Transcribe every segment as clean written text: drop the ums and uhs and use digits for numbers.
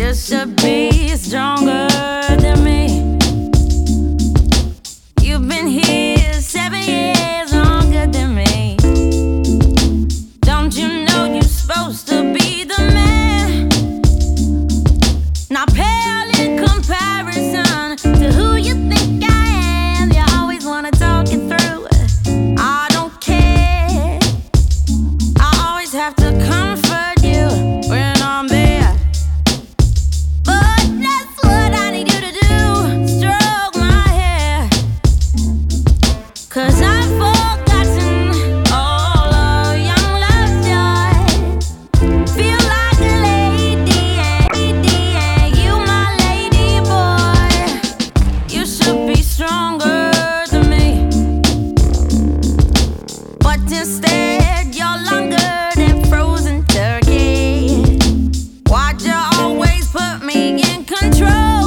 should be stronger than me. You've been here 7 years longer than me. Don't you know you're supposed to be the man? Not pale in comparison to who you think I am. You always wanna talk it through. I don't care. I always have to comfort you when I'm there. But that's what I need you to do. Stroke my hair. 'Cause I've forgotten all of young love's joy. Feel like a lady, and you my lady boy. You should be stronger than me. But instead you're longer than frozen turkey. Why'd you always put me in control?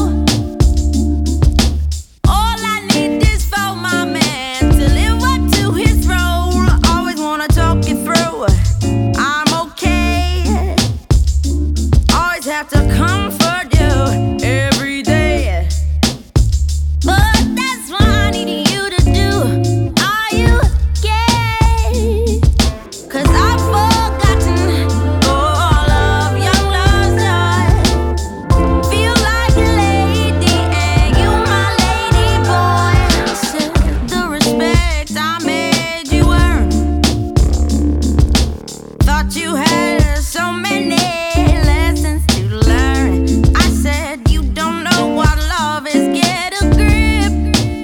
All I need is for my man to live up to his role. Always wanna talk it through. I'm okay. Always have to comfort you every day. But that's what I need you to do. Are you gay? 'Cause I've forgotten all of young love's joy. Feel like a lady, and you my lady boy. Said the respect I made you earn. Thought you had so many lessons to learn. I said you don't know what love is. Get a grip.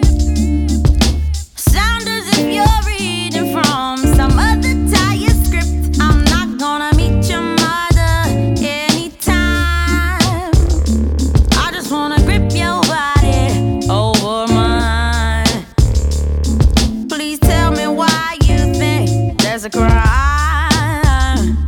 Sound as if you're reading from some other tired script. I'm not gonna meet your mother anytime. I just wanna grip your body over mine. Please tell me why you think there's a crime.